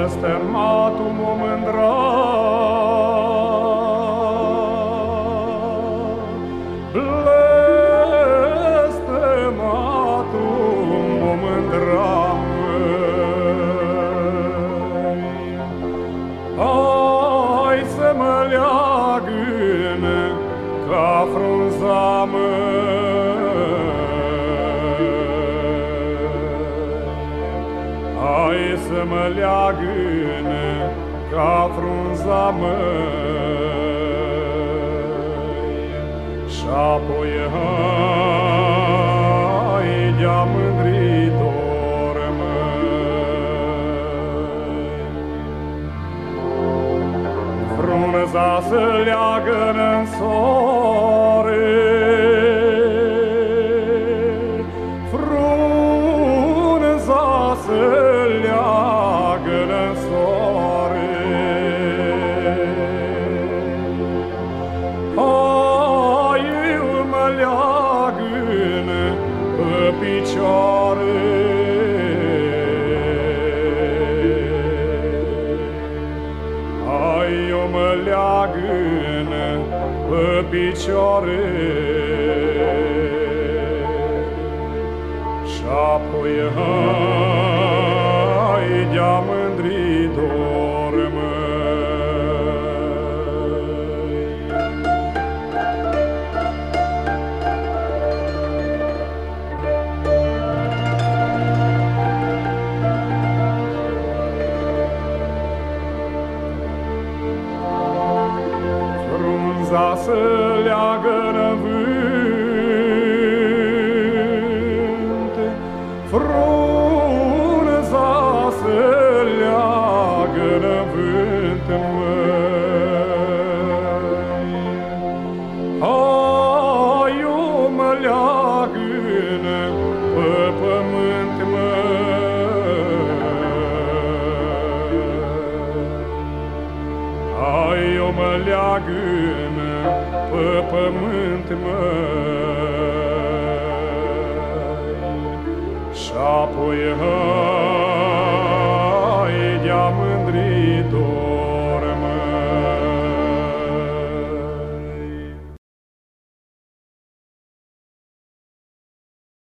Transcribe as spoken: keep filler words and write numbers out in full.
blestematum o mândra, blestematum o mândra, hai să mă leagă ca frunza, hai să mă leagă ca frunza, măi, și-apoi hai de-a mândritor, măi. Frunza să leagă-n soare, frunza să leagă-n soare, hai mă leagă-n pe picioare, hai mă leagă-n pe picioare, și-apoi hai de-a mândritor, măi. Frunza să leagă-n vânt, frunza să leagă-n vânt, măi, hai mă leagă-n pe pământ, măi, hai mă leagă-n pe pământ, măi, și-apoi